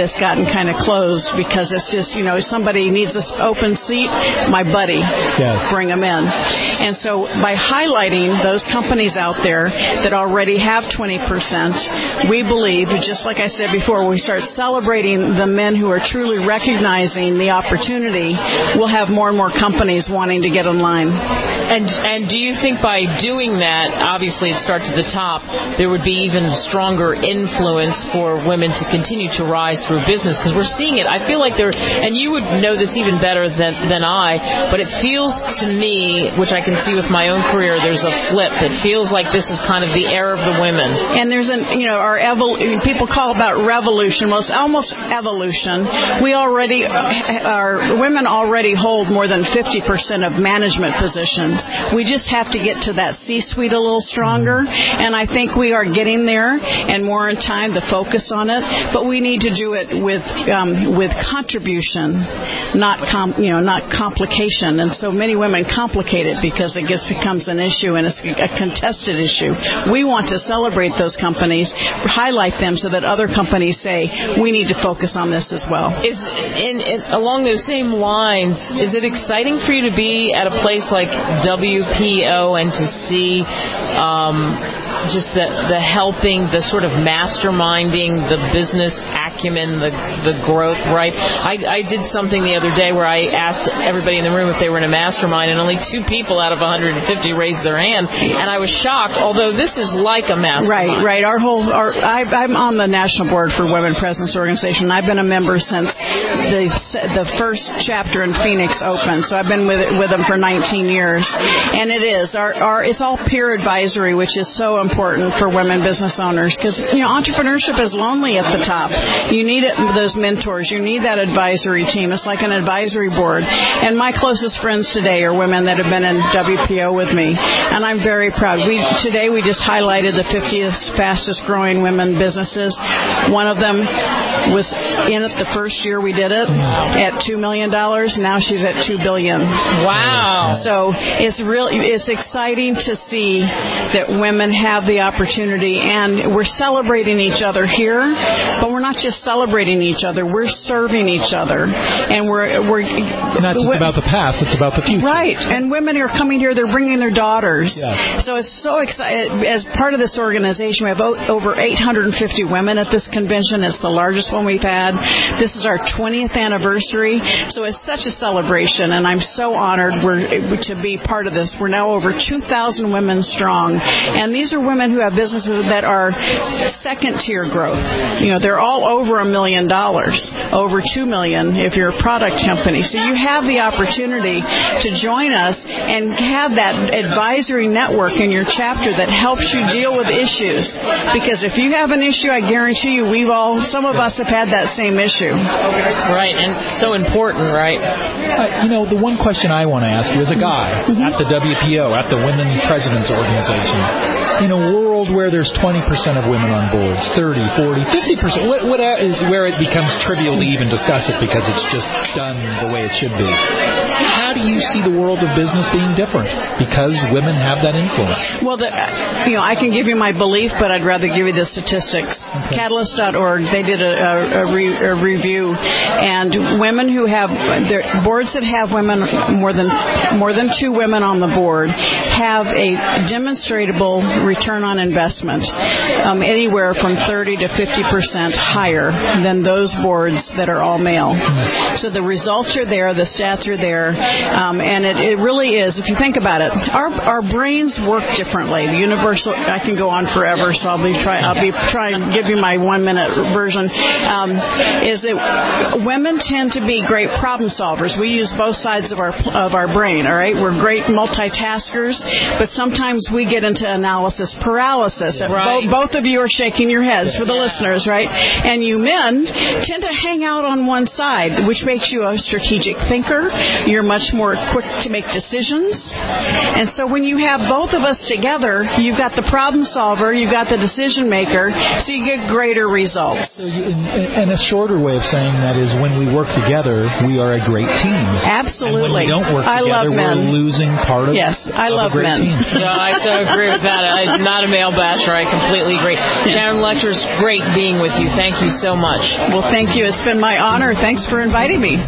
it's gotten kind of closed because it's just, you know, if somebody needs this open seat, my buddy, yes. bring them in. And so by highlighting those companies out there that already have twenty percent, we believe, just like I said before, we start celebrating the men who are truly recognizing the opportunity, we'll have more and more companies wanting to get in line. And and do you think by doing that, obviously it starts at the top, there would be even stronger influence for women to continue to rise through business? Because we're seeing it. I feel like there, and you would know this even better than, than I, but it feels to me, which I can see with my own career, there's a flip. It feels like this is kind of the era of the women. And there's an, you know, our evol- people call about revolution. Well, it's almost evolution. We already, our women already hold more than fifty percent of management positions. We just have to get to that C-suite a little stronger, and I think we are getting there, and more in time to focus on it. But we need to do it with um, with contribution, not com- you know, not complication. And so many women complicate it because it just becomes an issue and it's a contested issue. We want to celebrate those companies, highlight them so that other companies say we need to focus on this as well. Is in, in along those same lines, is it exciting for you to be at a place like W P O and to see um, just the, the helping, the sort of masterminding, the business acumen, the the growth, right? I, I did something the other day where I asked everybody in the room if they were in a mastermind, and only two people out of one hundred fifty raised their hand, and I was shocked, although this is like a mastermind. Right, right. Our whole, our, I, I'm on the National Board for Women Presidents Organization. I've been a member since the the first chapter in Phoenix opened, so I've been with it, with them for nineteen years. And it is our, our it's all peer advisory, which is so important for women business owners because you know entrepreneurship is lonely at the top. You need it, those mentors. You need that advisory team. It's like an advisory board. And my closest friends today are women that have been in W P O with me, and I'm very proud. We today we just highlighted the fiftieth fastest growing women businesses. One of them was in it the first year we did it at two million dollars. Now she's at two billion dollars. Wow. So it's really it's exciting to see that women have the opportunity, and we're celebrating each other here, but we're not just celebrating each other, we're serving each other. And we're we're it's not just about the past, it's about the future. Right. And women are coming here, they're bringing their daughters. Yes. So it's so exciting. As part of this organization, we have over eight hundred fifty women at this convention. It's the largest one we've had. This is our twentieth anniversary. So it's such a celebration, and I'm so honored we're, to be part of this. We're now over two thousand women strong. And these are women who have businesses that are second-tier growth. You know, they're all over a million dollars, over two million if you're a product company. So you have the opportunity to join us and have that advisory network in your chapter that helps you deal with issues. Because if you have an issue, I guarantee you, we've all, some of us have had that same issue. Right, and so important, right? Uh, you know, the one question I want to ask you as a guy mm-hmm. at the W P O, at the Women Presidents Organization, in a world where there's twenty percent of women on boards, thirty, forty, fifty percent, what, what is where it becomes trivial to even discuss it because it's just done the way it should be. How do you see the world of business being different because women have that influence? Well, the, you know, I can give you my belief, but I'd rather give you the statistics. Okay. Catalyst dot org, they did a, a, a, re, a review, and women who have their boards that have women more than more than two women on the board have a demonstrable return on investment, um, anywhere from thirty to fifty percent higher than those boards that are all male. So the results are there, the stats are there, um, and it, it really is. If you think about it, our our brains work differently. The universal, I can go on forever, so I'll be try I'll be trying to give you my one minute version. Um, is that women tend to be great problem solvers. We use both sides of our of our brain. All right, we're great multitaskers, but sometimes we get into analysis paralysis. Right. Both, both of you are shaking your heads for the listeners, right? And you men tend to hang out on one side, which makes you a strategic thinker. You're much more quick to make decisions. And so when you have both of us together, you've got the problem solver, you've got the decision maker, so you get greater results. So you, and a shorter way of saying that is when we work together, we are a great team. Absolutely. And when we don't work I together, love men. We're losing part of, yes, I of love love great men. team. No, I so agree with that. I'm not a male basher. I completely agree. Sharon Lecter's great being with you. Thank you so much. Well, thank you. It's been my honor. Thanks for inviting me.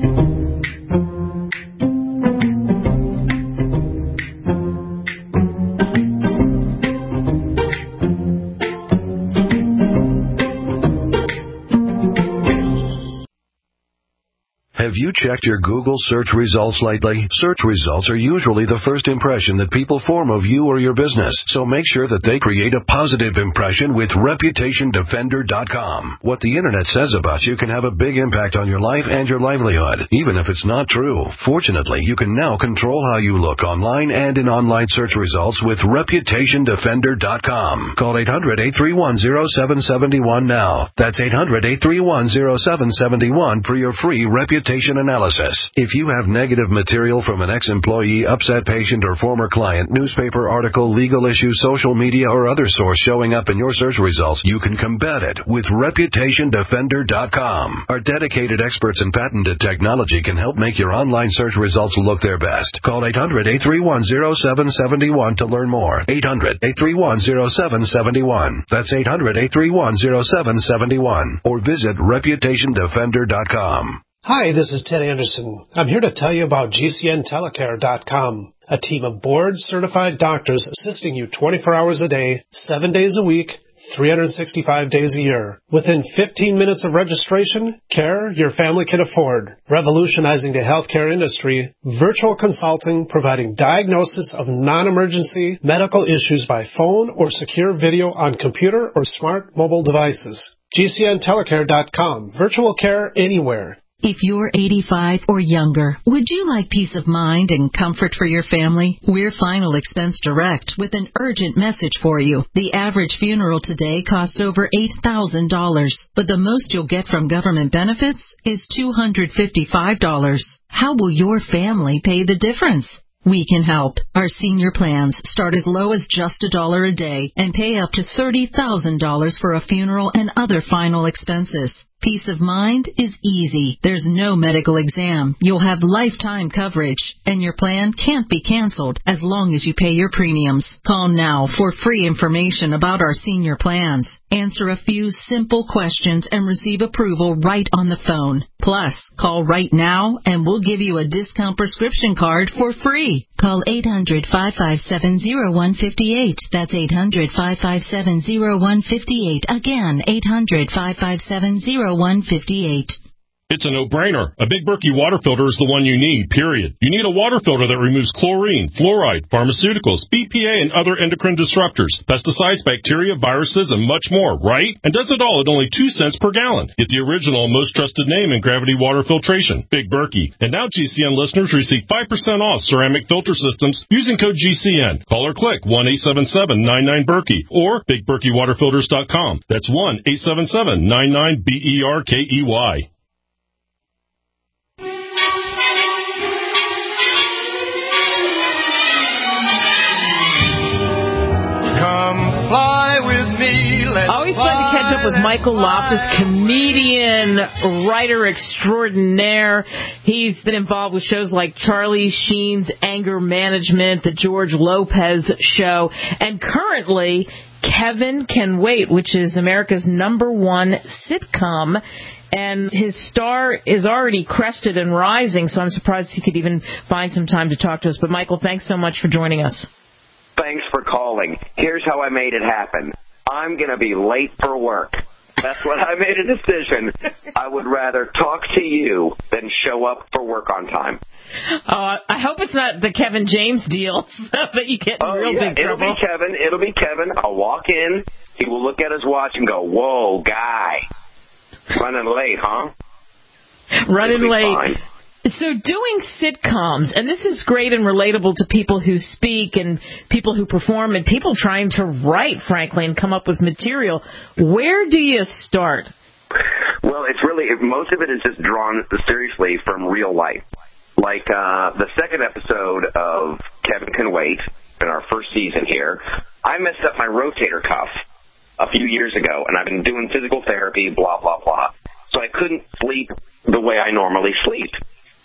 Have you checked your Google search results lately? Search results are usually the first impression that people form of you or your business, so make sure that they create a positive impression with Reputation Defender dot com. What the Internet says about you can have a big impact on your life and your livelihood, even if it's not true. Fortunately, you can now control how you look online and in online search results with Reputation Defender dot com. Call eight hundred, eight three one, zero seven seven one now. That's eight hundred, eight three one, zero seven seven one for your free Reputation analysis. If you have negative material from an ex-employee, upset patient, or former client, newspaper article, legal issue, social media, or other source showing up in your search results, you can combat it with Reputation Defender dot com. Our dedicated experts in patented technology can help make your online search results look their best. Call eight hundred, eight three one, zero seven seven one to learn more. eight hundred, eight three one, zero seven seven one. That's eight hundred, eight three one, zero seven seven one. Or visit Reputation Defender dot com. Hi, this is Ted Anderson. I'm here to tell you about G C N telecare dot com, a team of board-certified doctors assisting you twenty-four hours a day, seven days a week, three hundred sixty-five days a year. Within fifteen minutes of registration, care your family can afford. Revolutionizing the healthcare industry, virtual consulting providing diagnosis of non-emergency medical issues by phone or secure video on computer or smart mobile devices. G C N telecare dot com, virtual care anywhere. If you're eighty-five or younger, would you like peace of mind and comfort for your family? We're Final Expense Direct with an urgent message for you. The average funeral today costs over eight thousand dollars, but the most you'll get from government benefits is two hundred fifty-five dollars. How will your family pay the difference? We can help. Our senior plans start as low as just a dollar a day and pay up to thirty thousand dollars for a funeral and other final expenses. Peace of mind is easy. There's no medical exam. You'll have lifetime coverage, and your plan can't be canceled as long as you pay your premiums. Call now for free information about our senior plans. Answer a few simple questions and receive approval right on the phone. Plus, call right now and we'll give you a discount prescription card for free. Call eight hundred, five five seven, zero one five eight. That's eight hundred, five five seven, zero one five eight. Again, eight hundred, five five seven, zero one five eight. It's a no-brainer. A Big Berkey water filter is the one you need, period. You need a water filter that removes chlorine, fluoride, pharmaceuticals, B P A, and other endocrine disruptors, pesticides, bacteria, viruses, and much more, right? And does it all at only two cents per gallon. Get the original and most trusted name in gravity water filtration, Big Berkey. And now G C N listeners receive five percent off ceramic filter systems using code G C N. Call or click one eight seven seven, nine nine, Berkey or Big Berkey Water Filters dot com. That's one eight seven seven, nine nine, B E R K E Y. Come fly with me. Let's Always fun to catch up with Michael Loftus, comedian, writer extraordinaire. He's been involved with shows like Charlie Sheen's Anger Management, The George Lopez Show, and currently Kevin Can Wait, which is America's number one sitcom. And his star is already crested and rising, so I'm surprised he could even find some time to talk to us. But, Michael, thanks so much for joining us. Thanks for calling. Here's how I made it happen. I'm going to be late for work. That's what I made a decision. I would rather talk to you than show up for work on time. Uh, I hope it's not the Kevin James deal so that you get in oh, real yeah. big trouble. It'll be Kevin. It'll be Kevin. I'll walk in. He will look at his watch and go, whoa, guy. Running late, huh? Running late. Fine. So doing sitcoms, and this is great and relatable to people who speak and people who perform and people trying to write, frankly, and come up with material. Where do you start? Well, it's really, most of it is just drawn seriously from real life. Like uh, the second episode of Kevin Can Wait, in our first season here, I messed up my rotator cuff a few years ago, and I've been doing physical therapy, blah, blah, blah. So I couldn't sleep the way I normally sleep.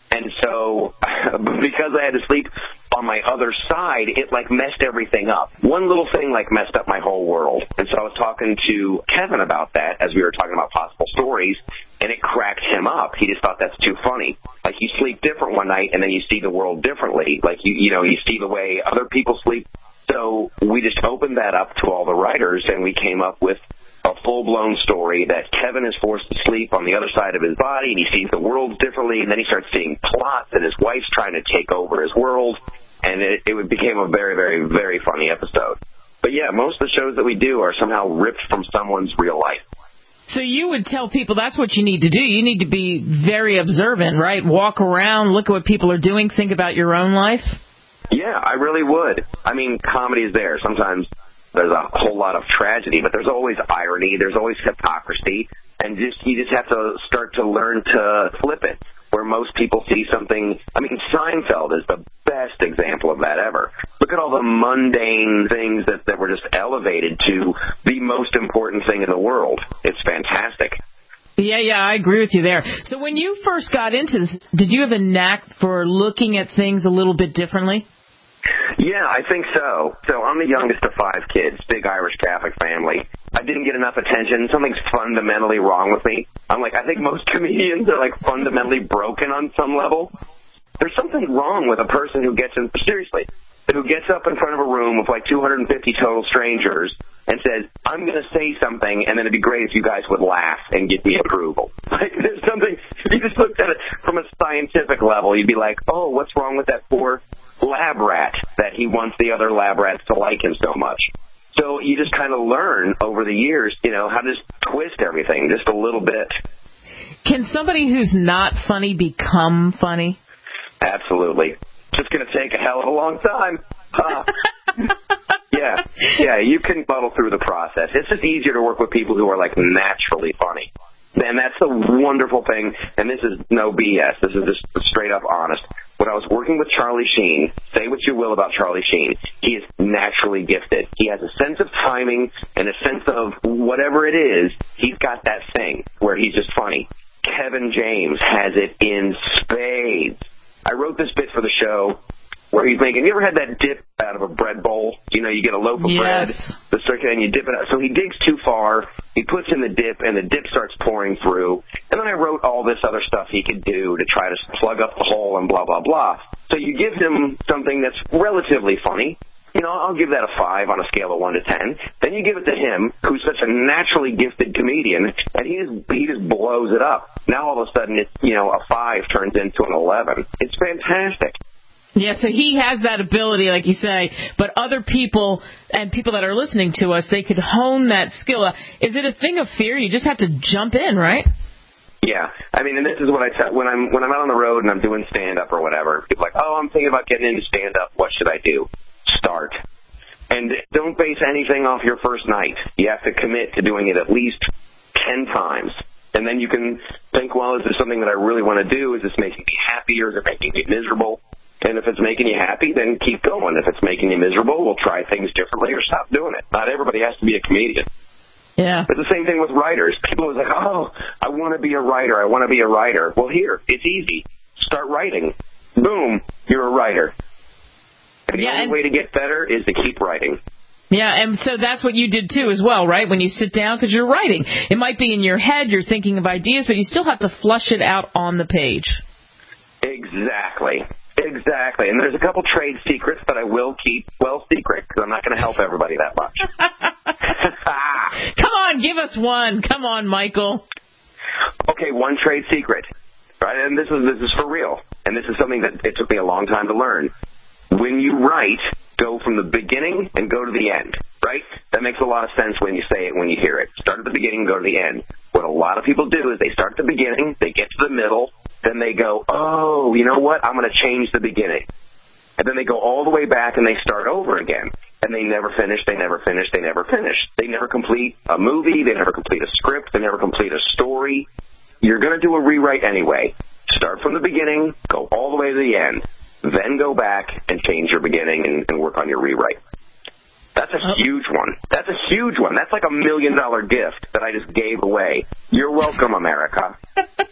And so, because I had to sleep on my other side, it, like, messed everything up. One little thing, like, messed up my whole world. And so I was talking to Kevin about that as we were talking about possible stories, and it cracked him up. He just thought that's too funny. Like, you sleep different one night, and then you see the world differently. Like, you, you know, you see the way other people sleep. So we just opened that up to all the writers, and we came up with a full-blown story that Kevin is forced to sleep on the other side of his body, and he sees the world differently, and then he starts seeing plots, and his wife's trying to take over his world, and it, it became a very, very, very funny episode. But, yeah, most of the shows that we do are somehow ripped from someone's real life. So you would tell people that's what you need to do. You need to be very observant, right? Walk around, look at what people are doing, think about your own life. Yeah, I really would. I mean, comedy is there. Sometimes there's a whole lot of tragedy, but there's always irony. There's always hypocrisy. And just you just have to start to learn to flip it, where most people see something. I mean, Seinfeld is the best example of that ever. Look at all the mundane things that, that were just elevated to the most important thing in the world. It's fantastic. Yeah, yeah, I agree with you there. So when you first got into this, did you have a knack for looking at things a little bit differently? Yeah, I think so. So I'm the youngest of five kids, big Irish Catholic family. I didn't get enough attention. Something's fundamentally wrong with me. I'm like, I think most comedians are like fundamentally broken on some level. There's something wrong with a person who gets in, seriously, who gets up in front of a room with like two hundred fifty total strangers and says, I'm going to say something, and then it'd be great if you guys would laugh and give me approval. Like, there's something, if you just looked at it from a scientific level, you'd be like, oh, what's wrong with that poor lab rat that he wants the other lab rats to like him so much? So you just kind of learn over the years, you know, how to just twist everything just a little bit. Can somebody who's not funny become funny? Absolutely. It's going to take a hell of a long time. Uh, yeah, yeah, you can muddle through the process. It's just easier to work with people who are, like, naturally funny. And that's the wonderful thing, and this is no B S. This is just straight up honest. When I was working with Charlie Sheen, say what you will about Charlie Sheen, he is naturally gifted. He has a sense of timing and a sense of whatever it is, he's got that thing where he's just funny. Kevin James has it in spades. I wrote this bit for the show where he's making, you ever had that dip out of a bread bowl? You know, you get a loaf of yes. bread, the circuit, and you dip it out. So he digs too far, he puts in the dip, and the dip starts pouring through. And then I wrote all this other stuff he could do to try to plug up the hole and blah, blah, blah. So you give him something that's relatively funny. You know, I'll give that a five on a scale of one to ten. Then you give it to him, who's such a naturally gifted comedian, and he just, he just blows it up. Now all of a sudden, it's, you know, a five turns into an eleven. It's fantastic. Yeah, so he has that ability, like you say, but other people and people that are listening to us, they could hone that skill. Is it a thing of fear? You just have to jump in, right? Yeah, I mean, and this is what I tell when I'm when I'm out on the road and I'm doing stand up or whatever. People are like, oh, I'm thinking about getting into stand up. What should I do? Start, and don't base anything off your first night. You have to commit to doing it at least ten times, and then you can think, well, is this something that I really want to do? Is this making me happy or is it making me miserable? And if it's making you happy, then keep going. If it's making you miserable, we'll try things differently or stop doing it. Not everybody has to be a comedian. Yeah. It's the same thing with writers. People are like, oh, I want to be a writer. I want to be a writer. Well, here, it's easy. Start writing. Boom, you're a writer. And the yeah, only and- way to get better is to keep writing. Yeah, and so that's what you did too as well, right? When you sit down, because you're writing. It might be in your head, you're thinking of ideas, but you still have to flush it out on the page. Exactly. Exactly. And there's a couple trade secrets that I will keep well secret because I'm not going to help everybody that much. Come on, give us one. Come on, Michael. Okay, one trade secret. Right? And this is this is for real. And this is something that it took me a long time to learn. When you write, go from the beginning and go to the end. Right? That makes a lot of sense when you say it, when you hear it. Start at the beginning, go to the end. What a lot of people do is they start at the beginning, they get to the middle, then they go, oh, you know what, I'm going to change the beginning. And then they go all the way back and they start over again. And they never finish, they never finish, they never finish. They never complete a movie, they never complete a script, they never complete a story. You're going to do a rewrite anyway. Start from the beginning, go all the way to the end, then go back and change your beginning and, and work on your rewrite. That's a huge one. That's a huge one. That's like a million dollar gift that I just gave away. You're welcome, America.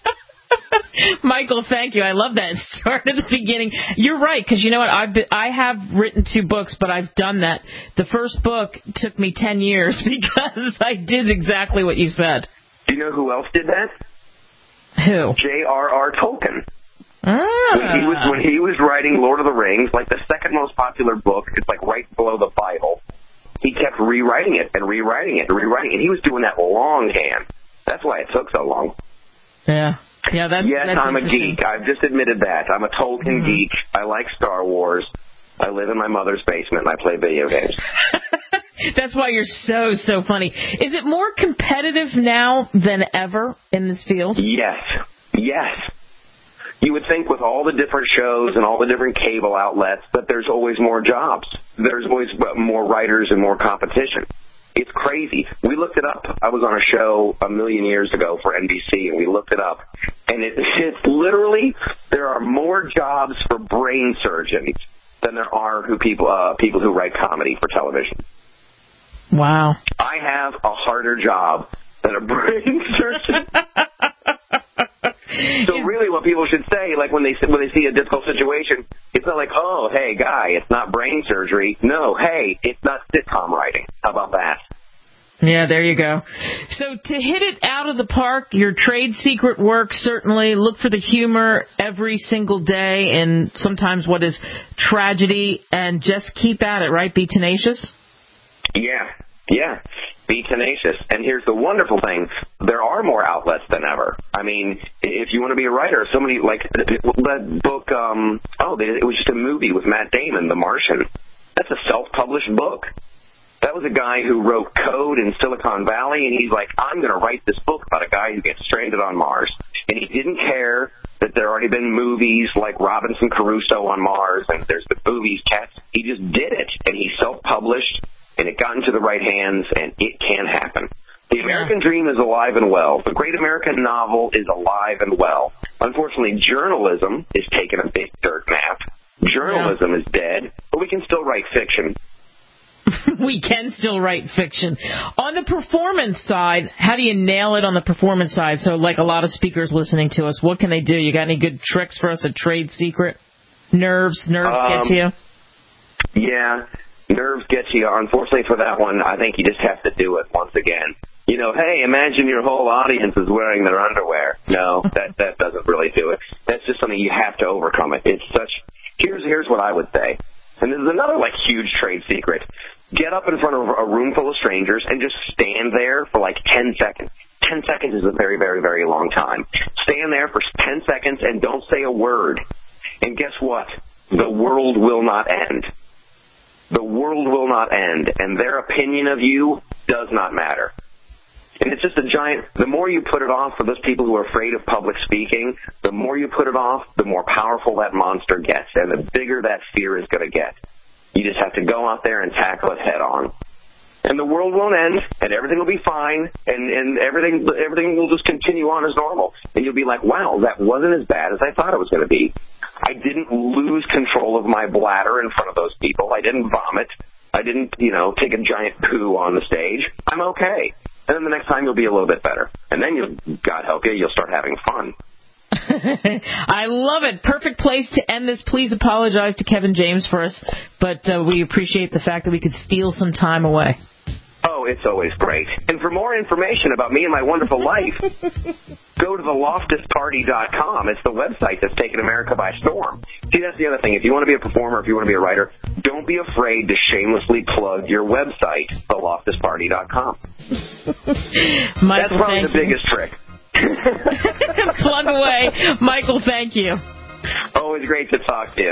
Michael, thank you. I love that. Start at the beginning. You're right, because you know what? I've been, I have written two books, but I've done that. The first book took me ten years because I did exactly what you said. Do you know who else did that? Who? J R R Tolkien. Ah. When he was when he was writing Lord of the Rings, like the second most popular book, it's like right below the Bible. He kept rewriting it and rewriting it and rewriting it. And he was doing that longhand. That's why it took so long. Yeah. Yeah, that's, yes, that's I'm a geek. I've just admitted that. I'm a Tolkien mm-hmm. geek. I like Star Wars. I live in my mother's basement and I play video games. That's why you're so, so funny. Is it more competitive now than ever in this field? Yes. Yes. You would think with all the different shows and all the different cable outlets that there's always more jobs. There's always more writers and more competition. It's crazy. We looked it up. I was on a show a million years ago for N B C, and we looked it up. And it, it's literally, there are more jobs for brain surgeons than there are who people uh, people who write comedy for television. Wow. I have a harder job than a brain surgeon. So really what people should say, like when they when they see a difficult situation, it's not like, oh, hey, guy, it's not brain surgery. No, hey, it's not sitcom writing. How about that? Yeah, there you go. So to hit it out of the park, your trade secret work, certainly. Look for the humor every single day and sometimes what is tragedy, and just keep at it, right? Be tenacious? Yeah, yeah. Be tenacious. And here's the wonderful thing. There are more outlets than ever. I mean, if you want to be a writer, somebody like that book, um, oh, it was just a movie with Matt Damon, The Martian. That's a self-published book. That was a guy who wrote Code in Silicon Valley, and he's like, I'm going to write this book about a guy who gets stranded on Mars. And he didn't care that there already been movies like Robinson Crusoe on Mars, and there's the movies, Cats. He just did it, and he self-published, and it got into the right hands, and it can happen. The American dream is alive and well. The great American novel is alive and well. Unfortunately, journalism is taking a big dirt nap. Journalism yeah. is dead, but we can still write fiction. We can still write fiction. On the performance side, how do you nail it on the performance side? So like a lot of speakers listening to us, what can they do? You got any good tricks for us, a trade secret? Nerves, nerves um, get to you? Yeah, nerves get to you. Unfortunately for that one, I think you just have to do it once again. You know, hey, imagine your whole audience is wearing their underwear. No, that that doesn't really do it. That's just something you have to overcome it. It's such, here's, here's what I would say. And this is another, like, huge trade secret. Get up in front of a room full of strangers and just stand there for, like, ten seconds. ten seconds is a very, very, very long time. Stand there for ten seconds and don't say a word. And guess what? The world will not end. The world will not end. And their opinion of you does not matter. And it's just a giant, the more you put it off for those people who are afraid of public speaking, the more you put it off, the more powerful that monster gets, and the bigger that fear is going to get. You just have to go out there and tackle it head on. And the world won't end, and everything will be fine, and, and everything everything will just continue on as normal. And you'll be like, wow, that wasn't as bad as I thought it was going to be. I didn't lose control of my bladder in front of those people. I didn't vomit. I didn't, you know, take a giant poo on the stage. I'm okay. And then the next time you'll be a little bit better. And then, you'll, God help you, you'll start having fun. I love it. Perfect place to end this. Please apologize to Kevin James for us, but uh, we appreciate the fact that we could steal some time away. Oh, it's always great. And for more information about me and my wonderful life, go to the loftus party dot com. It's the website that's taken America by storm. See, that's the other thing. If you want to be a performer, if you want to be a writer, don't be afraid to shamelessly plug your website, the loftus party dot com. Michael, that's probably the you. biggest trick. Plug away. Michael, thank you. Always great to talk to you.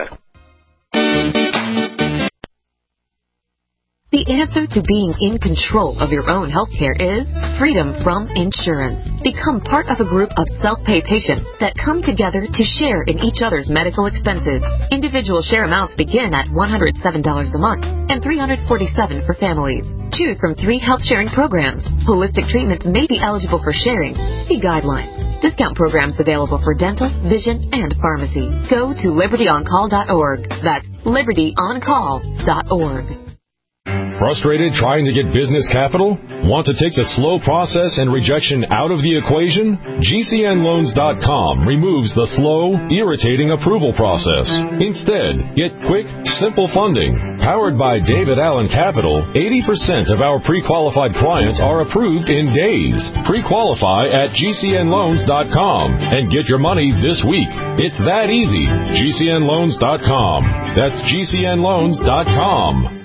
The answer to being in control of your own health care is freedom from insurance. Become part of a group of self-pay patients that come together to share in each other's medical expenses. Individual share amounts begin at one hundred seven dollars a month and three hundred forty-seven dollars for families. Choose from three health sharing programs. Holistic treatments may be eligible for sharing. See guidelines. Discount programs available for dental, vision, and pharmacy. Go to liberty on call dot org. That's liberty on call dot org. Frustrated trying to get business capital? Want to take the slow process and rejection out of the equation? G C N loans dot com removes the slow, irritating approval process. Instead, get quick, simple funding. Powered by David Allen Capital, eighty percent of our pre-qualified clients are approved in days. Pre-qualify at G C N loans dot com and get your money this week. It's that easy. G C N loans dot com. That's G C N loans dot com.